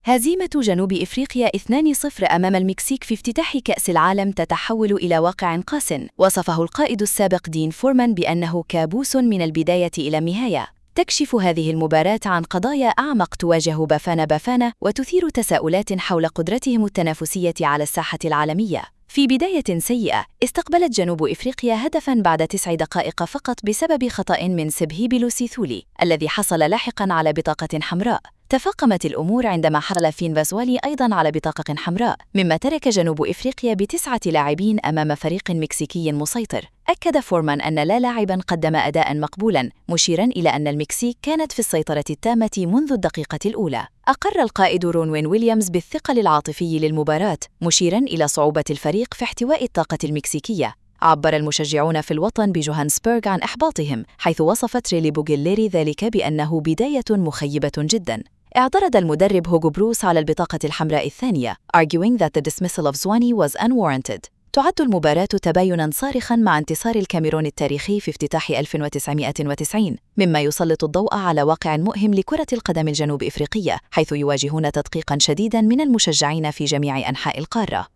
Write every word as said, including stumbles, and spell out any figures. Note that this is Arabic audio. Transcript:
هزيمة جنوب إفريقيا اثنين صفر أمام المكسيك في افتتاح كأس العالم تتحول إلى واقع قاس، وصفه القائد السابق دين فورمان بأنه كابوس من البداية إلى النهاية. تكشف هذه المباراة عن قضايا أعمق تواجه بافانا بافانا وتثير تساؤلات حول قدرتهم التنافسية على الساحة العالمية. في بداية سيئة، استقبلت جنوب إفريقيا هدفاً بعد تسع دقائق فقط بسبب خطأ من سبهيبيلو سيثولي الذي حصل لاحقاً على بطاقة حمراء. تفاقمت الأمور عندما حصل فين فازوالي أيضاً على بطاقة حمراء، مما ترك جنوب إفريقيا بتسعة لاعبين أمام فريق مكسيكي مسيطر. أكد فورمان أن لا لاعباً قدم أداءً مقبولاً، مشيراً إلى أن المكسيك كانت في السيطرة التامة منذ الدقيقة الأولى. أقر القائد رونوين ويليامز بالثقل العاطفي للمباراة، مشيراً إلى صعوبة الفريق في احتواء الطاقة المكسيكية. عبر المشجعون في الوطن بجوهانسبرغ عن إحباطهم، حيث وصف تريلي بوغيليري ذلك بأنه بداية مخيبة جداً. اعترض المدرب هوغو بروس على البطاقة الحمراء الثانية، arguing that the dismissal of Zwane was unwarranted. تعد المباراة تبايناً صارخاً مع انتصار الكاميرون التاريخي في افتتاح ألف وتسعمائة وتسعين، مما يسلط الضوء على واقع مؤهم لكرة القدم الجنوب إفريقية، حيث يواجهون تدقيقاً شديداً من المشجعين في جميع أنحاء القارة.